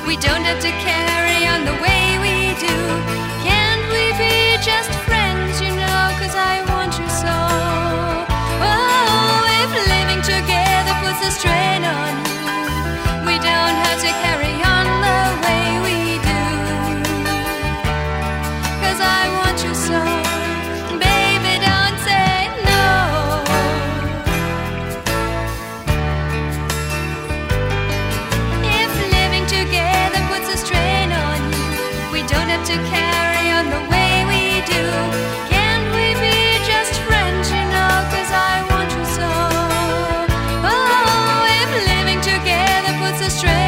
We don't have to carry on the way we do. Can't we be just friends, you know, 'cause I want you so. Oh, if living together puts a strain on you, we don't have to carry on the way we do. 'Cause I want you so. Baby, don't say no. If living together puts a strain on you, we don't have to carry on the way we do. Can't we be just friends, you know, 'cause I want you so. Oh, if living together puts a strain